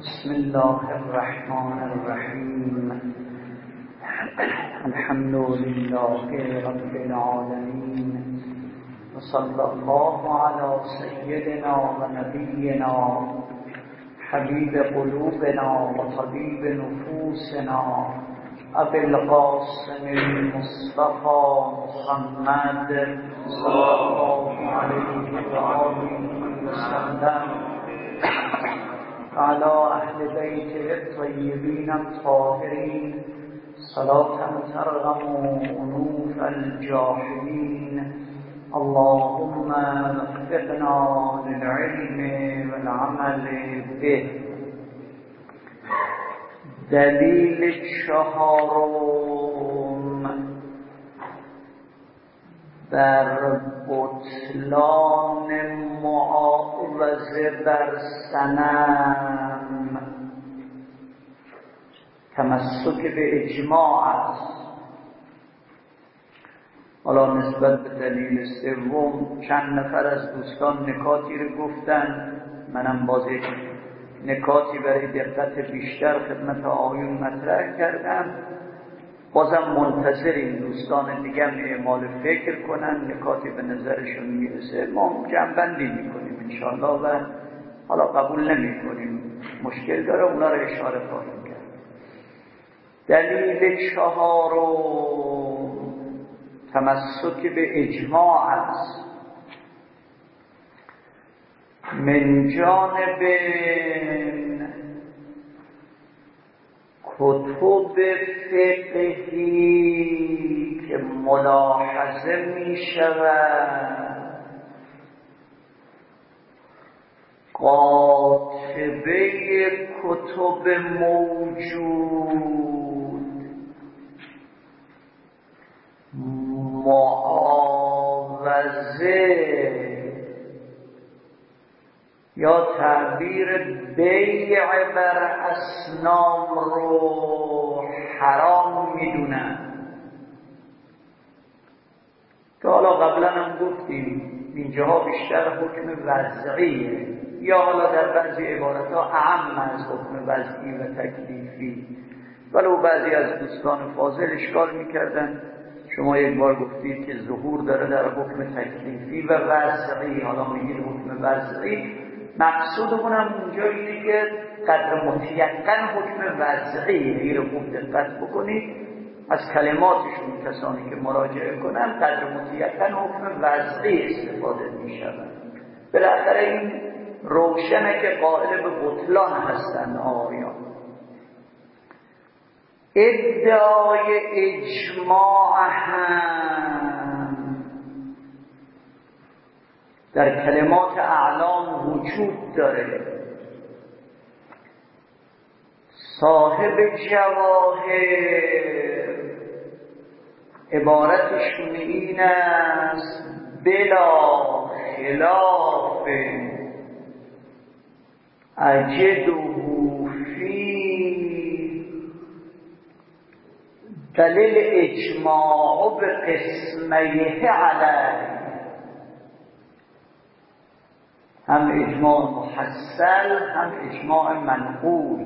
بسم الله الرحمن الرحیم. الحمد لله رب العالمین و صلی الله علی سیدنا و نبینا حبیب قلوبنا و طبیب نفوسنا ابی القاسم المصطفى محمد صلی الله علیه و آله و سلم وعلى أهل بيته الطيبين الطاهرين صلاة ترغم أنوف الجاحدين. اللهم وفقنا للعلم والعمل به. دلیل چهارم در بطلان معاوضه بر صنم تمسک به اجماع است. حالا نسبت به دلیل سوم چند نفر از دوستان نکاتی رو گفتن، منم باز یک نکاتی برای دقت بیشتر خدمت آقایون مطرح کردم. بازم منتظریم دوستان دیگه اعمال فکر کنن، نکاتی به نظرشون میرسه ما جمع‌بندی میکنیم انشاءالله و حالا قبول نمی کنیم مشکل داره اونا رو اشاره خواهیم کرد. دلیل چهارم تمسک به اجماع است. من جانب کتب فقهی که ملاحظه می شود قاطبه کتب موجود معاوضه یا تعبیر بیع بر اصنام رو حرام میدونن که حالا قبلا هم گفتیم اینجاها بیشتر حکم وضعیه یا حالا در بعضی عبارتها اعم از حکم وضعی و تکلیفی، ولو بعضی از دوستان فاضل اشکال میکردن شما یک بار گفتید که ظهور داره در حکم تکلیفی و وضعی، حالا میگید حکم وضعی. مقصودمون هم اونجا اینه که قدر متیقن حکم وضعی اگه رو خوب دقت بکنید از کلماتشون کسانی که مراجعه کنن قدر متیقن حکم وضعی استفاده می شود. بالاخره این روشنه که قائل به بطلان هستن آیان. ادعای اجماع هم در کلمات اعلام وجود داره. صاحب جواهر عبارتشون این است: بلا خلاف اجده فی. دلیل اجماع به قسمیه علیه، هم اجماع محصل هم اجماع منقول.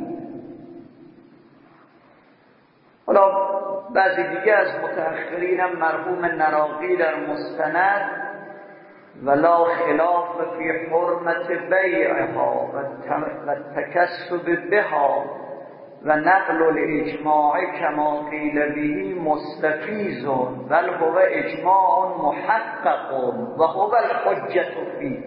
حالا بعضی دیگه از متأخرین هم مرحوم نراقی در مستند ولا خلاف فی حرمت بیعها و تکسب بها و نقل الاجماع کما قیل به مستفیض بل هو اجماع محقق و هو الحجة فیه.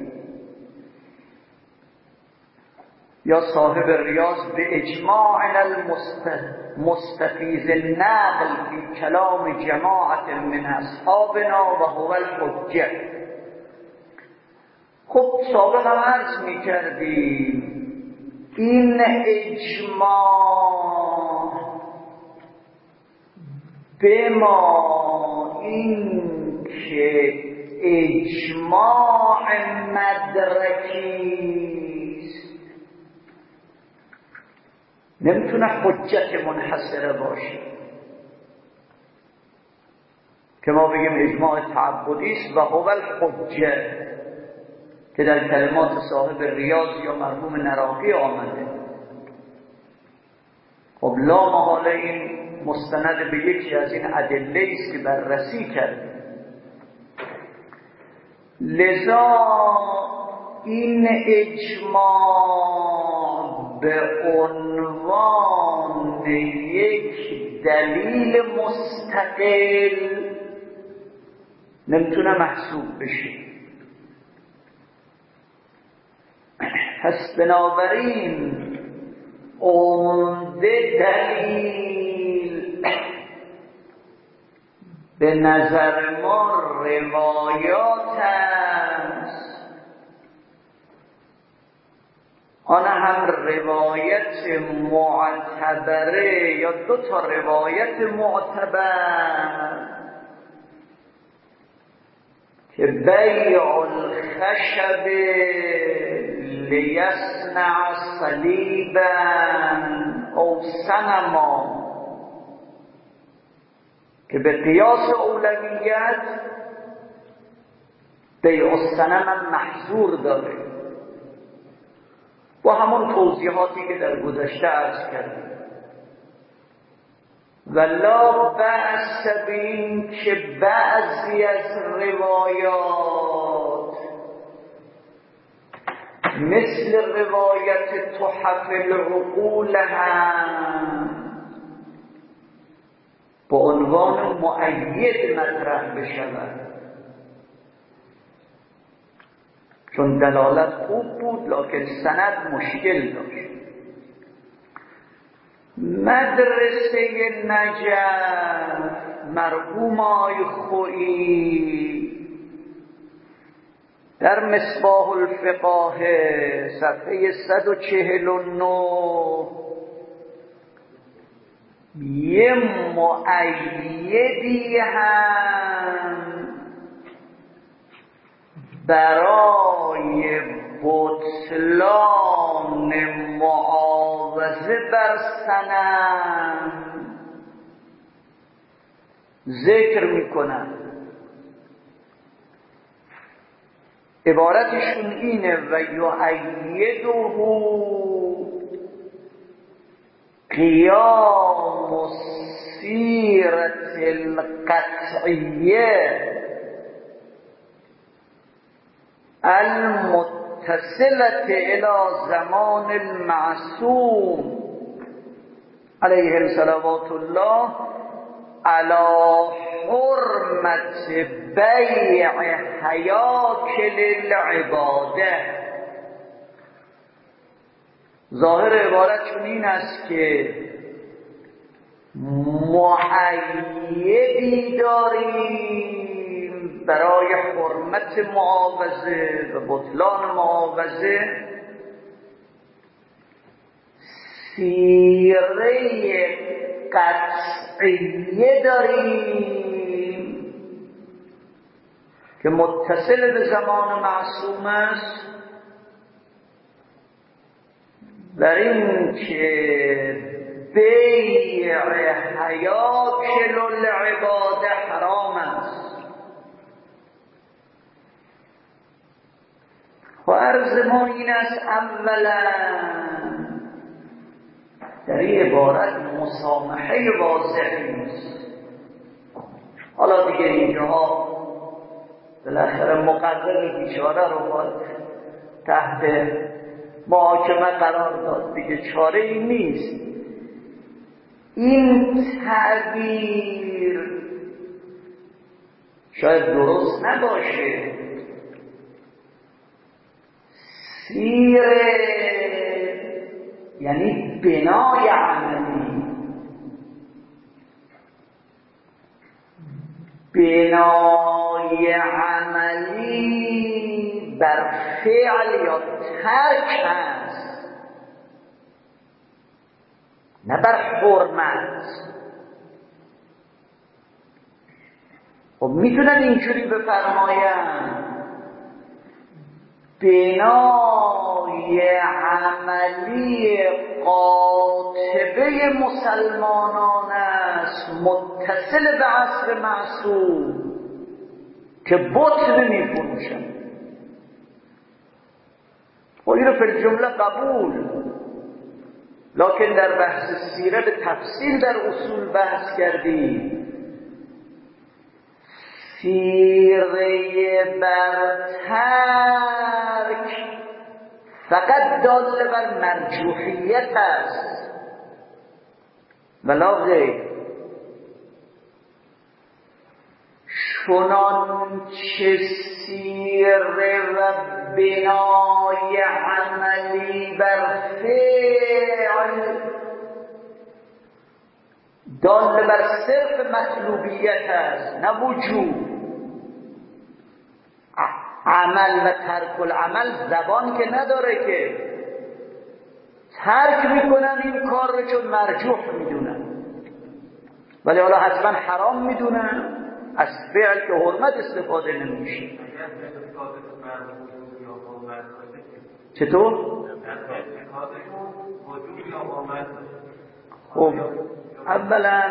یا صاحب ریاض به اجماع المستفیض النقل فی کلام جماعت من اصحابنا و هو الحجة. خب سابق هم عرض می کردیم این اجماع به ما این که اجماع مدرکیست نمیتونه حجت منحصره باشه که ما بگیم اجماع تعبدی است و هو الحجه که در کلمات صاحب ریاض یا مرحوم نراقی آمده. خب لا محاله این مستند به یکی از این ادله است که بررسی کرد. لذا این اجماع به عنوان یک دلیل مستقل نمیتونه محسوب بشه. پس بنابراین عمده دلیل به نظر ما روایات است، آن هم روایت معتبره یا دو تا روایت معتبر که بیع الخشب لیصنع صلیبا او صنما، که به قیاس اولویت بیع الصنم هم محظور داره با همون توضیحاتی که در گذشته عرض کردیم. و لا بأس بین که بعضی از روایات مثل روایت تحف العقول هم به عنوان مؤید مطرح بشود، چون دلالت خوب بود لکن سند مشکل داشت. مدرسه نجف مرحوم آی خویی در مصباح الفقاهه صفحه 149 یه مؤیدی هم برای بطلان معاوضه بر سند ذکر میکنن. عبارتشون اینه و یؤیده قیام السیرة القطعیه المتصلة الى زمان المعصوم علیه صلوات الله على حرمت بیع حیاکل العباده. ظاهر عبارتشون این است که مؤیدی داریم برای حرمت معاوضه و بطلان معاوضه، سیره قطعیه داریم که متصل به زمان معصوم است، در این که بیع حیاکل العباده حرام است. و عرض ما این است اولا در این عبارت مسامحه واضحی نیست. حالا دیگه اینجاها بالاخره مقرر بیچاره رو باید تحت محاکمه قرار داد، دیگه چاره ای نیست. این تعبیر شاید درست نباشه. سیره یعنی بنای عملی، بنای عملی بر فعل یا ترک هست، نه بر حرمت. خب میتونن اینجوری بفرماین بنای عملی قاطبه مسلمانان است متصل به عصر معصوم که بت نمی‌فروشن. و این رو فی الجمله قبول، لکن در بحث سیره به تفصیل در اصول بحث کردیم. سیره بر ترک فقط دال بر مرجوحیت است ولا غیر. چنان چه سیره و بنای عملی بر فعل دال بر صرف مطلوبیت است نه وجود. عمل و ترک العمل زبان که نداره، که ترک میکنن این کار رو چون مرجوح میدونن، ولی حالا حتما حرام میدونن. از فعل که حرمت استفاده نمیشه. چطور؟ خب اولا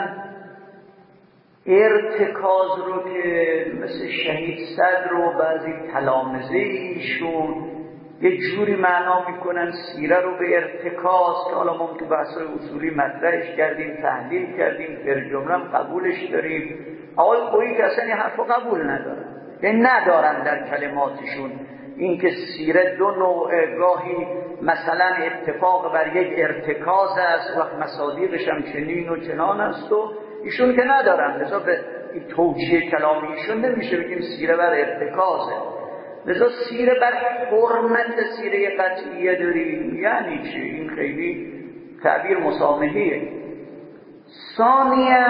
ارتکاز رو که مثل شهید صدر و بعضی تلامذه ایشون یه جوری معنا میکنن سیره رو به ارتکاز، که حالا ما تو بحث‌های اصولی مطرحش کردیم، تحلیل کردیم، در جمله هم قبولش داریم. آقای خویی که اصلا این حرف قبول ندارن، یعنی ندارن در کلماتشون این که سیره دو نوع، گاهی مثلا اتفاق بر یک ارتکاز است و مصادیقش هم چنین و چنان است و ایشون که ندارن. لذا به توجیه کلامی ایشون نمیشه بگیم سیره بر ارتکازه. لذا سیره بر حرمت سیره قطعیه داریم. یعنی چی؟ این خیلی تعبیر مسامحیه. ثانیاً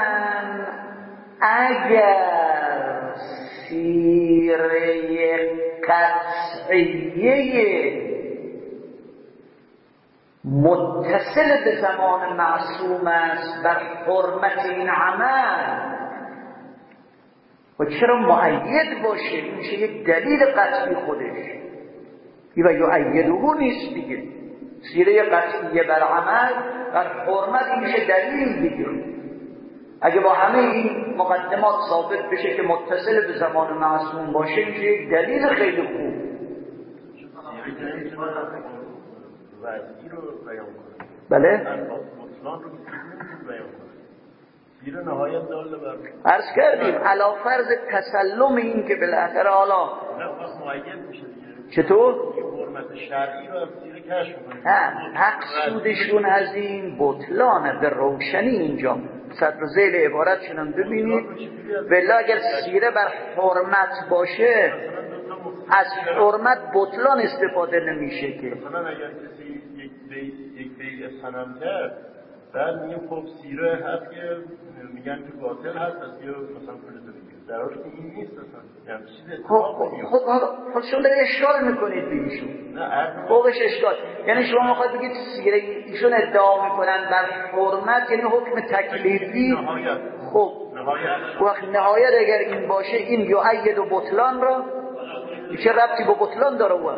اگر سیره قطعیه متصل به زمان معصوم است بر حرمت این عمل، و چرا مؤید باشه؟ این میشه یک دلیل قطعی خودش. و یؤیده نیست دیگه. سیره قطعیه بر عمل بر حرمت این میشه دلیل دیگه. اگه با همه این مقدمات ثابت بشه که متصل به زمان معصوم باشه میشه یک دلیل خیلی خوب. بله؟ عرض کردیم علی فرض تسلم این که بالاخره حالا چطور؟ مقصودشون از این بطلانه به روشنی اینجا صدر و ذیل عبارتشون هم ببینید. بلا اگر سیره بر حرمت باشه از حرمت بطلان استفاده نمیشه که. مثلا اگر کسی یک بیع صنم کرد بعد میگه خب سیره هست که میگن که باطل هست از یا مثلا پولتو بگیر، در حالی که این نیست اصلا. یعنی چیز اتفاق میفته. خب شما دارید اشکال میکنید به ایشون. نه فوقش اشکال. یعنی شما میخواید بگید سیره ایشون ادعا میکنن بر حرمت یعنی حکم تکلیفی. خب وقت نهایت اگر این باشه این یؤید و بطلان را چه ربطی با بطلان داره؟ او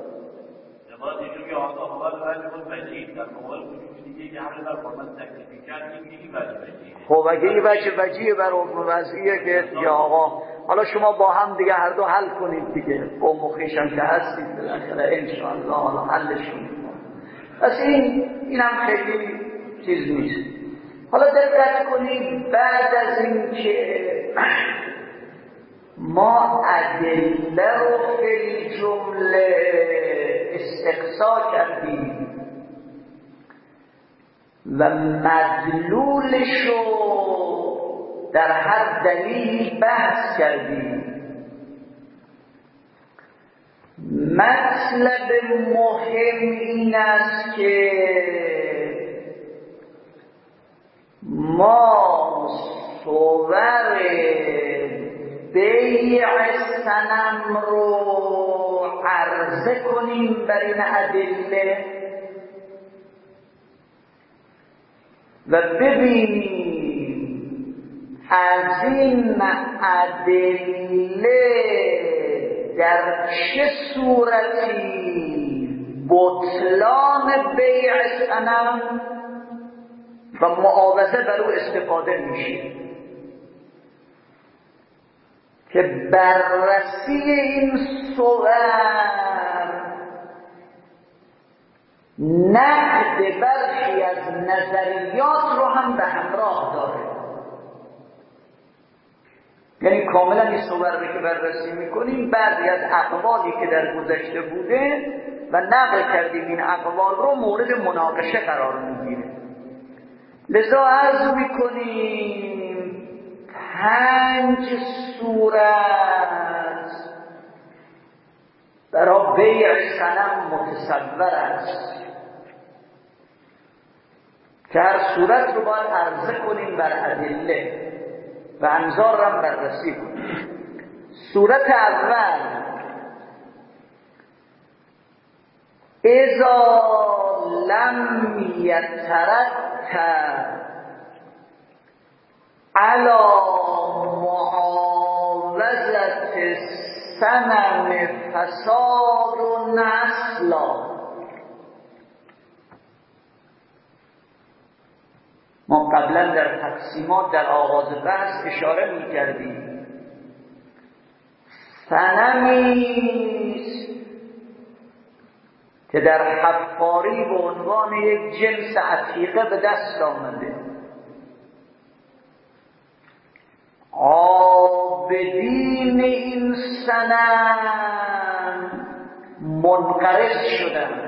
خب اگه این وجه بر حکم وضعیه که یا آقا حالا شما با هم دیگه هر دو حل کنید دیگه، قوم و خویشم که هستید بالاخره انشاءالله حالا حلش کنید. پس این هم خیلی چیز نیست. حالا دقت کنید بعد از این که ما ادله رو فی جمله استقصا کردیم و مدلولش رو در هر دلیل بحث کردیم، مطلب مهم این است که ما صور بیع صنم رو عرضه کنیم بر این ادله و ببینیم از این ادله در چه صورتی بطلان بیع صنم و معاوضه بر او استفاده میشه، که بررسی این صور نقد برخی از نظریات رو هم به همراه داره. یعنی کاملا این صور که بررسی میکنیم، بعضی از اقوالی که در گذشته بوده و نقل کردیم این اقوال رو مورد مناقشه قرار میگیره. لذا عرض میکنیم 5 صورت برای بیع صنم متصور است که هر صورت رو باید عرضه کنیم بر ادله و انظار را بررسی کنیم. صورت اول، اذا لم یترتب علی معاوضة الصنم فساد اصلا. ما قبلا در تقسیمات در آغاز بحث اشاره می کردیم صنمیست که در حفاری به عنوان یک جنس عتیقه به دست آمده، عابدین این صنم منقرض شدن،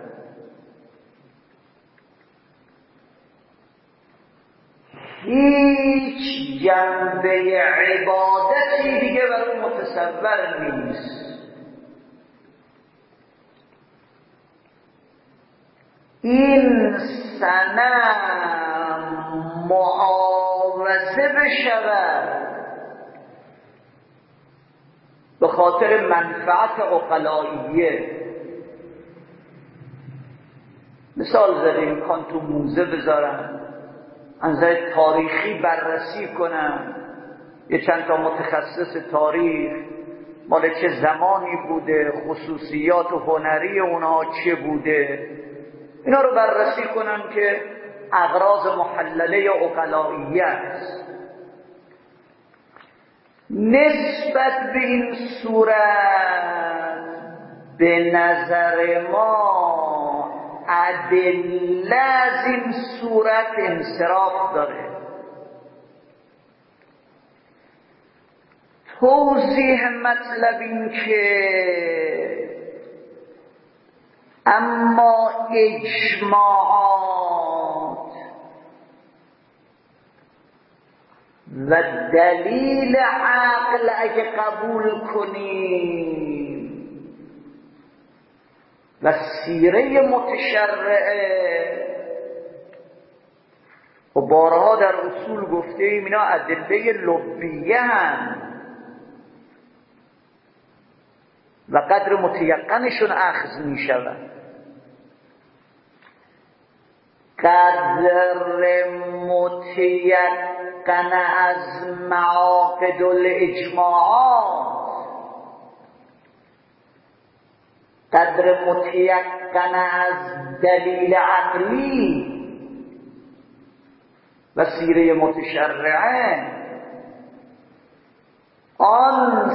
هیچ جنبه عبادتی دیگه برای متصور نیست. این صنم معاوضه بشود به خاطر منفعت عقلائیه. مثال زدیم، میخوان تو موزه بذارن، از نظر تاریخی بررسی کنن، یه چند تا متخصص تاریخ مال چه زمانی بوده، خصوصیات و هنری اونها چه بوده، اینا رو بررسی کنن که اغراض محلله عقلائیه است. نسبت به این صورت به نظر ما ادله از این صورت انصراف داره. توضیح مطلب این که اما اجماعات و دلیل عقل اگه قبول کنیم و سیره متشرعه، و بارها در اصول گفته ایم اینا ادله لبیه هم و قدر متیقنشون اخذ می شود. قدر متیقن از معاقد الاجماعات، قدر متیقن از دلیل عقلی و سیره متشرعه، آن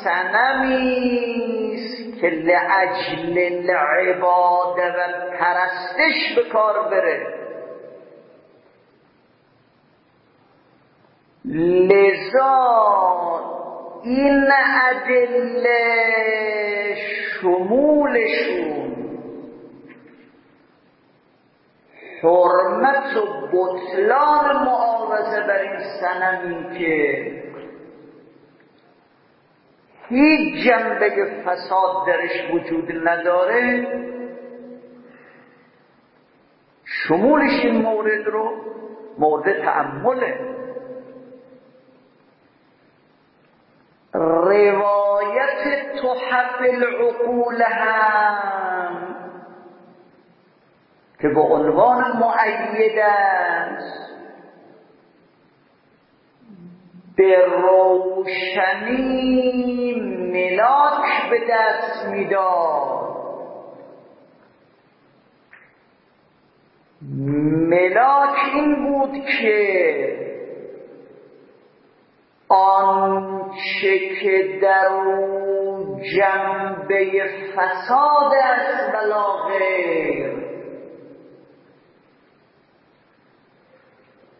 صنمیست که لأجل العباده و پرستش به کار بره. لذا این ادله شمولشون حرمت و بطلان معاوضه بر این صنمی که هیچ جنبه فساد درش وجود نداره، شمولش این مورد رو مورد تأمله. روایت تحف العقول هم که به عنوان مؤید است، به روشنی ملاک به دست میداد. ملاک این بود که آنچه که در اون جنبه فساد است ولا غیر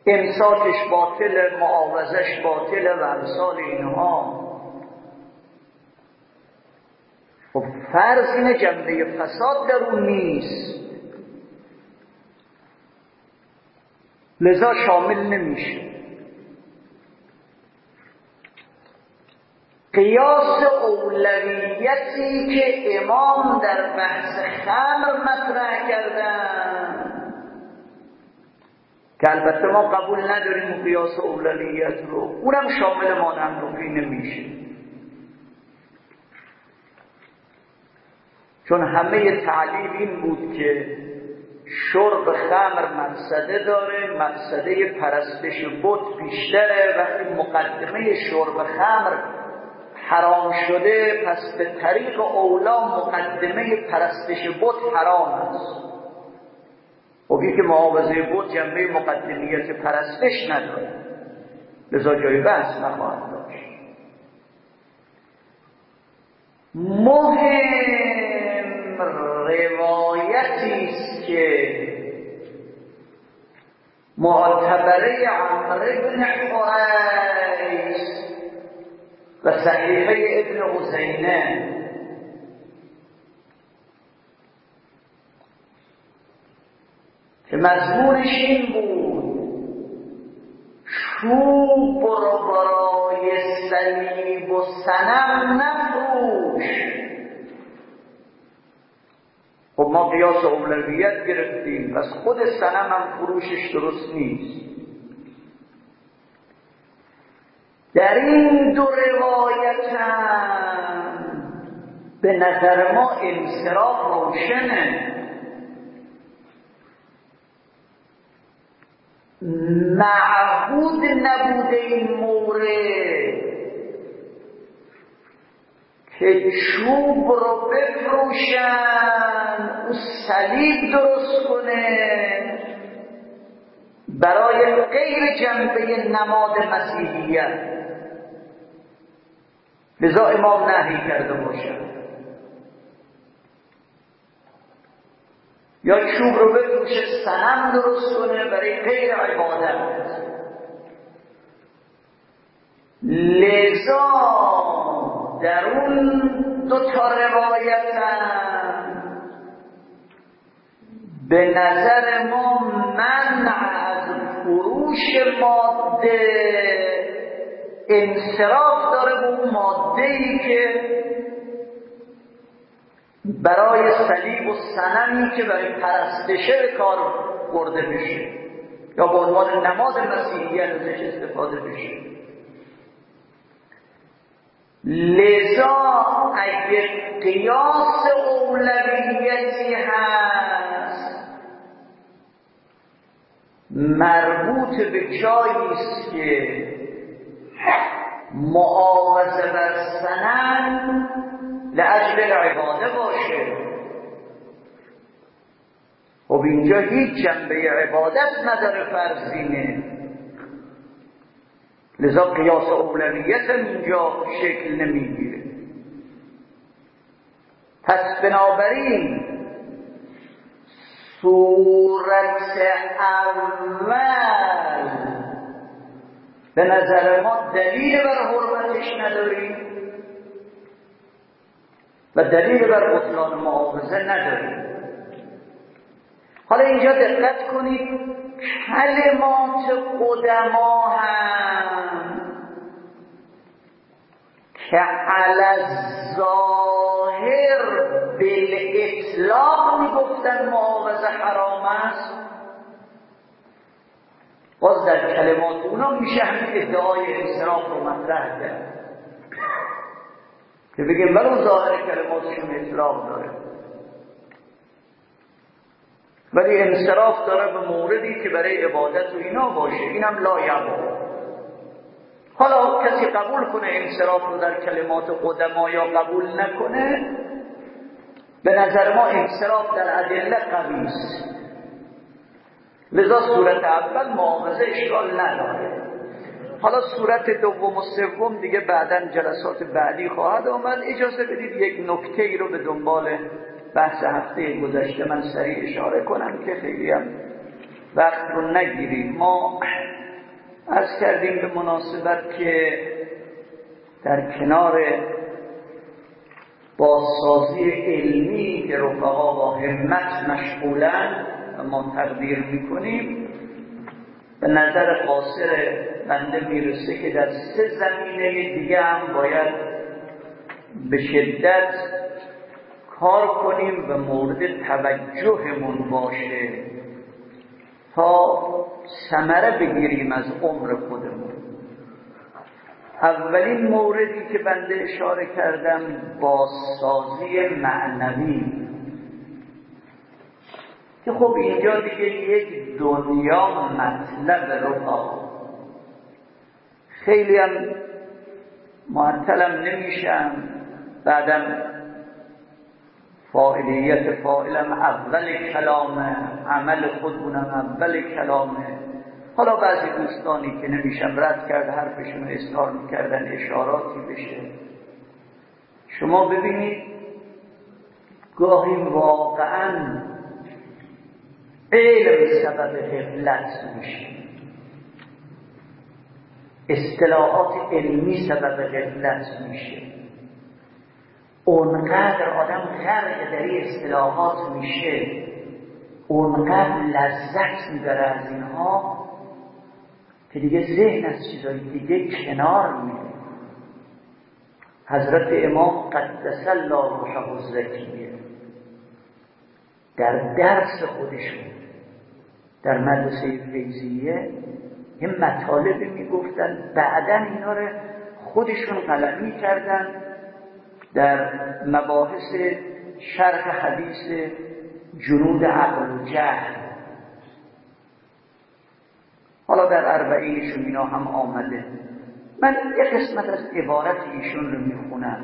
امساکش باطله، معاوضش باطله و امثال اینها. خب فرض اینه جنبه فساد در اون نیست، لذا شامل نمیشه. قیاس اولویتی که امام در بحث خمر مطرح کردن که البته ما قبول نداریم قیاس اولویت رو، اونم شامل مانع‌النقی نمیشه، چون همه تعلیل این بود که شرب خمر مفسده داره، مفسده پرستش بت بیشتره. وقتی مقدمه شرب خمر حرام شده، پس به طریق اولا مقدمه پرستش بت حرام است. خب که معاوضه بت جنبه مقدمیت پرستش نداره، لذا جای بحث نخواهد داشت. مهم روایتی است که معتبره عمرو بن حریث و صحیفه ابن حسینه که مضمونش این بود: چوب رو برای صلیب و صنم نفروش. خب ما قیاس اولویت گرفتیم، پس خود صنم هم فروشش درست نیست. در این دو روایت هم به نظر ما انصراف روشنه. معهود نبوده این مورد که چوب رو بفروشن، او صلیب درست کنه برای غیر جنبه نماد مسیحیت، لذا امام نهی کرده باشد. یا چوب رو بفروشه صنم درست کنه برای غیر عبادت. لذا در اون دو تا روایت به نظر ما منع از فروش ماده انصراف داره به اون ماده‌ای که برای صلیب و صنمی که برای پرستشه به کار برده بشه یا به عنوان نماد مسیحیت ازش استفاده بشه. لذا اگر قیاس اولویتی هست مربوط به جایی است که معاوضه بر صنم لأجل العباده باشه، خب اینجا هیچ جنبه عبادت نداره، فرضینه. لذا قیاس اولویت اینجا شکل نمیگیره. پس بنابراین صورت اول به نظر ما دلیل بر حرمتش نداریم و دلیل بر بطلان معاوضه نداریم. حالا اینجا دقت کنید، کلمات قدما هم که علی الظاهر بالاطلاق میگفتن معاوضه حرام است، باز در کلمات اونا میشه همین ادعای انصراف رو مطرح کرد که بگیم ولو ظاهر کلماتشون اطلاق داره، ولی انصراف داره به موردی که برای عبادت و اینا باشه، اینم لا یعبا. حالا کسی قبول کنه انصراف رو در کلمات قدما یا قبول نکنه، به نظر ما انصراف در ادله قوی است. لذا صورت اول معاوضه اشکال نداره. حالا صورت دوم و سوم دیگه بعداً جلسات بعدی خواهد آمد. اجازه بدید یک نکته ای رو به دنبال بحث هفته گذشته من سریع اشاره کنم که خیلی هم وقت رو نگیریم. ما عرض کردیم به مناسبت که در کنار بازسازی علمی که رفقا با همت مشغولن و ما تقدیر میکنیم، به نظر قاصر بنده میرسه که در 3 زمینه دیگه هم باید به شدت کار کنیم و مورد توجهمون باشه تا ثمره بگیریم از عمر خودمون. اولین موردی که بنده اشاره کردم بازسازی معنوی، که خب اینجا دیگه یک دنیا مطلب رفقا، خیلی هم معطلم نمیشم، بعدم فاعلیت فاعلم اول کلامه، عمل خودمونم اول کلامه. حالا بعضی دوستانی که نمیشم رد کرد حرفشون رو اظهار میکردن اشاراتی بشه. شما ببینید گاهی واقعا علم سبب غفلت میشه، اصطلاحات علمی سبب غفلت میشه. اونقدر آدم غرق در این اصطلاحات میشه، اونقدر لذت میبره از اینها که دیگه ذهن از چیزای دیگه کنار میره. حضرت امام قدس الله روحه الزکیه در درس خودشون در مدرسه فیضیه یه مطالبی میگفتن، بعدن اینا رو خودشون قلمی کردن در مباحث شرح حدیث جنود عقل و جهل. حالا در اربعینشون اینا هم آمده. من یک قسمت از عبارت ایشون رو میخونم.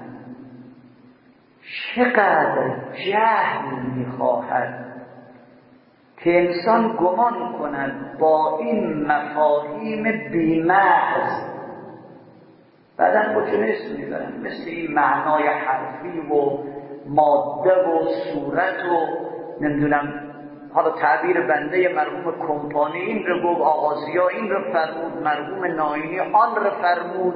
چقدر جهل میخواهد که انسان گمان کند با این مفاهیم بی‌مغز، بعدم خودشون اسم میبرن مثل این معنای حرفی و ماده و صورت و نمیدونم، حالا تعبیر بنده مرحوم کمپانی این رو گفت، آغازیا این رو فرمود، مرحوم ناینی آن رو فرمود.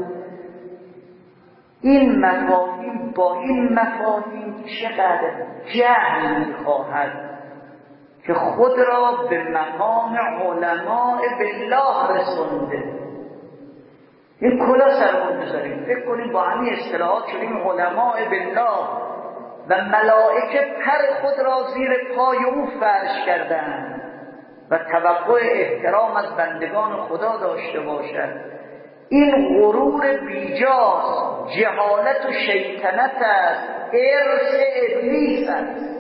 این مفاهیم با این مفاهیم چقدر جهل میخواهد که خود را به مقام علماء بالله رسونده. این کلا سرمون بذاریم، فکر کنیم با همین اصطلاحات شدیم علماء بالله و ملائکه پر خود را زیر پای او فرش کردند و توقع احترام از بندگان خدا داشته باشد. این غرور بیجاست، جهالت و شیطنت است، ارث ابلیس است.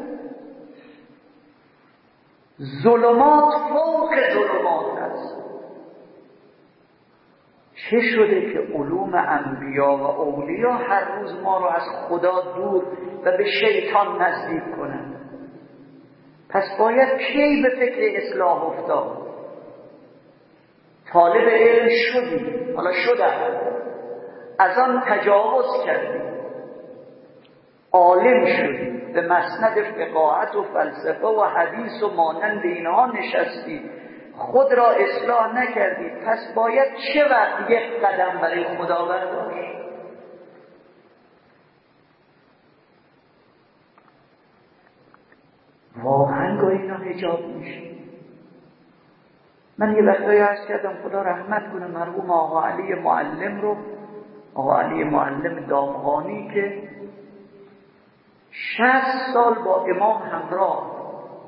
ظلمات فوق ظلمات است. چه شده که علوم انبیا و اولیا هر روز ما رو از خدا دور و به شیطان نزدیک کنند؟ پس باید کی به فکر اصلاح افتاد؟ طالب علم شدی، حالا شدم، از آن تجاوز کردی، عالم شدی، به مسند فقاهت و فلسفه و حدیث و مانند اینها نشستی، خود را اصلاح نکردی، پس باید چه وقت یک قدم برای خدا برداشت؟ واقعا گاهی اینا حجاب میشه. من یه وقتایی عرض کردم خدا رحمت کنه مرحوم آقا علی معلم رو، آقا علی معلم دامغانی که 60 سال با امام همراه،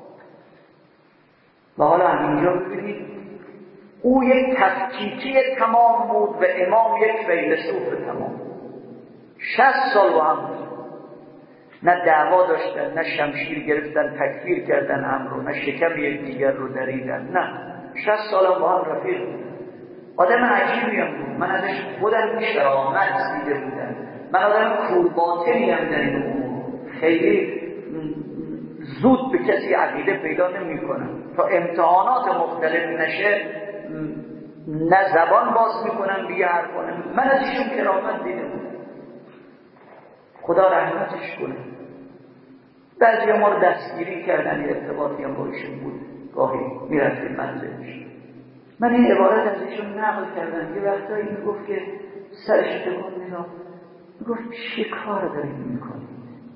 و حالا همینجا ببینید او یک تفکیکی تمام بود و امام یک فیلسوف تمام. 60 سال با هم بود، نه دعوا داشتن، نه شمشیر گرفتن تکفیر کردن هم رو، نه شکم یک دیگر رو دریدن، نه 60 سال با هم رفیق بود. آدم عجیبی هم بود، من ازش خودم شرامت دیده بودم. من آدم کورباطنی هم در این امور، خیلی زود به کسی عقیده پیدا نمی کنم، تا امتحانات مختلف نشه نه زبان باز میکنم بیه حرفانه. من از ایشون کرامت دیده بودم، خدا رحمتش کنه. بعضی ما رو دستگیری کردن، ارتباطی هم با ایشون بود، گاهی میرفتیم منزلش. من این عبارت از ایشون نقل کردم. یه وقتایی میگفت که سرش تکون میداد، میگفت چه کار دارید میکنید؟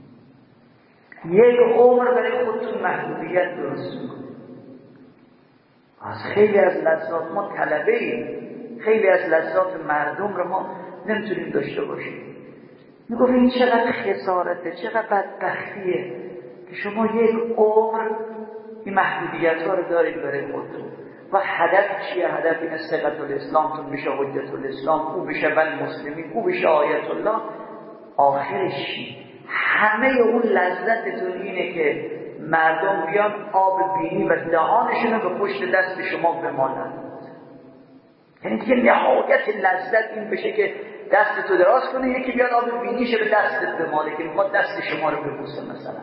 یک عمر برای خودتون محدودیت درست میکنید. از خیلی از لذات ما طلبه ایم، خیلی از لذات مردم رو ما نمیتونیم داشته باشیم. میگفت این چقدر خسارته، چقدر بدبختیه که شما یک عمر این محدودیت ها رو دارید برای خودتون. و هدف چیه؟ هدف اینه ثقت الاسلامتون بشه حجت الاسلام، او بشه بل مسلمین، او بشه آیت الله. آخرش چی؟ همه اون لذتتون اینه که مردم بیان آب بینی و دهانشون رو به پشت دست شما بمانند. یعنی که نهایت لذت این بشه که دستتو دراز کنه، یکی بیاد آب بینیشه به دستت بماله که میخواد دست شما رو ببوسه مثلا.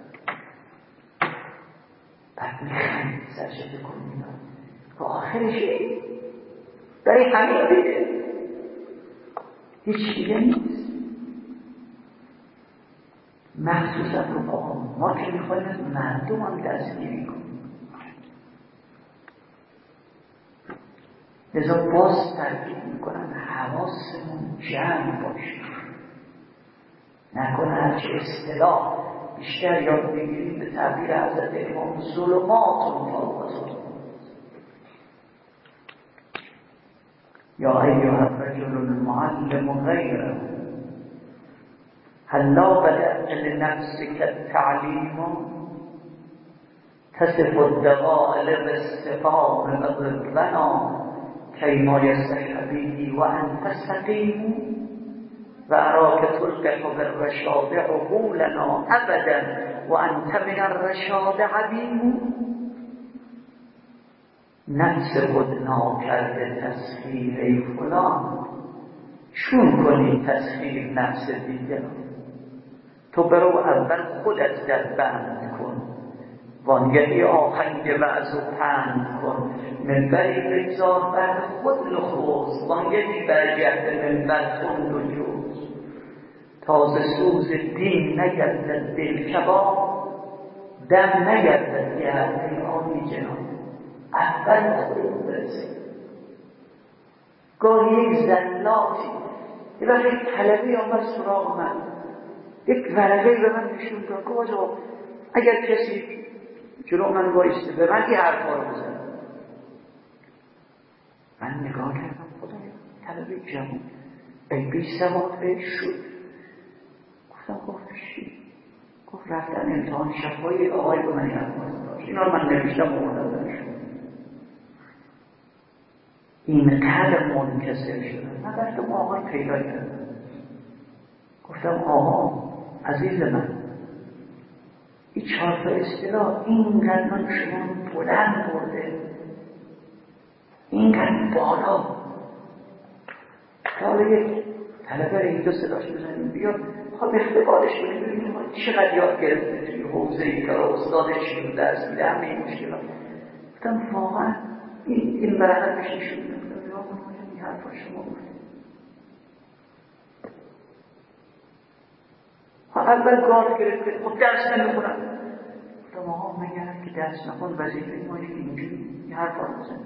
بعد میخواین سرشده کنید و آخرش برای همین دیگه هیچ دیگه نیست. مخصوصا رو ما که میخوایم از مردم هم دستگیری کنیم. لذا باز ترکیب میکنن حواسمون جمع باشه، نکنه هرچه اصطلاح بیشتر یاد بگیریم به تعبیر حضرت امام ظلمات فوق ظلمات. یا ایها الرجل المعلم غیره هلا بدأت لنفسك التعلیم تصف الدوائر بالصفام وضرنا كيما يستحبه وأنت سقيم وأراك تلقح بالرشاد عقولنا أبدا وأنت من الرشاد عبيم. نفس خود ناکرده تسخیر ای فلان، چون کنی تسخیر نفس دیگران؟ تو برو اول خودت در بند کن، وانگهی آهنگ وعظ و پند کن. منبری بگذار بر خود نخوز، وانگهی برگرد منبر تند و جوز. تازه سوز دین نگردد دل کباب، دم نگردد گرد آنی جناب. اول خودمون برسیم. گاهی یک زلاتی یه وقت یک طلبی آمد سراغ من، یک ورقه‌ای به من نشون داد. گفت آقا اگر کسی جلو من وایسته به من این حرفا رو بزنه. من نگاه کردم، خدایا طلبه جوان ای بی سواد بهش شد. گفتم گفت چی؟ گفت رفتن امتحان شفایی آقای به من حرفا داشت، اینا رو من نوشتم و مدادنشون. اینقدر منکسر شدم. من رفتم آقای پیدا کردم، گفتم آقا عزیز من، این 4 تا اصطلاح اینقدر من شما بلند برده، اینقدر بالا. حالا یک طلبه رو اینجا صداش بزنیم بیاد خب اختبارش کنیم ببینیم چقدر یاد گرفته توی حوزه‌ای که استادش رو درس میده همه این مشکلات. گفتم واقعا این برقه میشه شد. گفتم یا کنم این حرفا شما گفتیم. اول گارد گرفته خب درس نمیخونم. گفتم آقا مگر که درس نخون وظیفه ما اینجوری این حرفا رو بزنیم.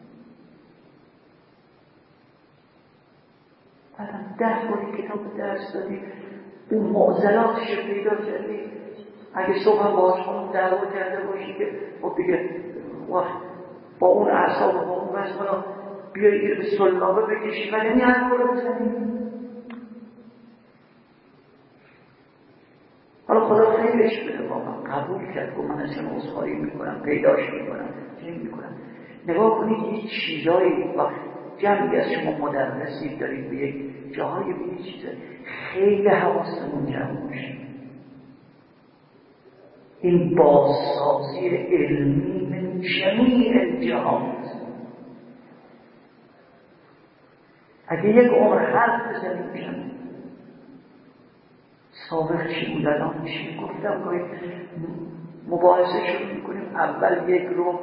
بعدم 10 باری کتاب درس دادی، اون معضلاتش رو پیدا کردی. اگه صبح هم باهاش خونم دعوا کرده باشی که خب دیگه با اون اعصاب و با اون وزن بیایی به سلابه بکشی ولی این حرفا رو بزنی. حالا خدا خیرش بده واقعا قبول کرد و من اصلا عذرخواهی میکنم، پیداش میکنم، چه میکنم. نگاه کنید یه چیزایی وقت جمعی از شما مدرسید دارید به یک جاهای به یک چیزایی خیلی حواستمون جمع باشه. این بازسازی علمی من جمیع الجهات. اگه یک عمر حرف بزنیم جمعی سابق چی بود الان چی گفتم باید مباحثه شروع میکنیم. اول یک رو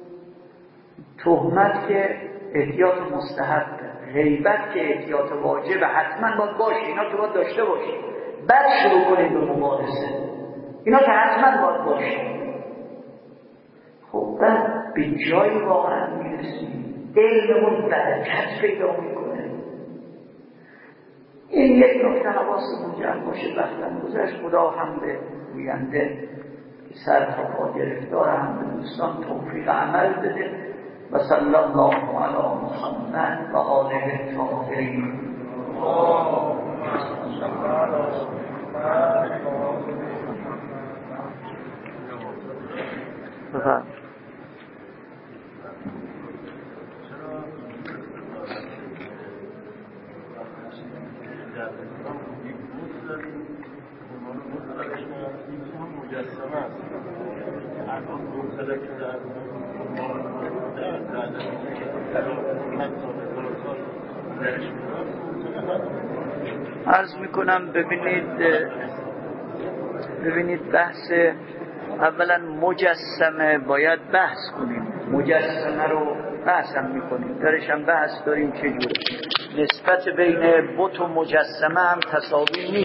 تهمت که احتیاط مستحب، غیبت که احتیاط واجب حتما باید باشه، اینا تو باید داشته باشی. بعد شروع کنیم به مباحثه اینا که حتما باید باشه. خب بعد به جایی واقعا میرسیم علممون برکت پیدا میکنه. این یک نکته حواسمون جمع باشه. وقتم گذشت، خدا هم به گوینده سر تا پا گرفتار هم به دوستان توفیق عمل بده و صلی الله علی محمد و آله الطاهرین. عرض میکنم ببینید بحث اولا مجسمه باید بحث کنیم. مجسمه رو بحث هم میکنیم، درش هم بحث داریم چجوره. نسبت بین بت و مجسمه هم تساوی نیست.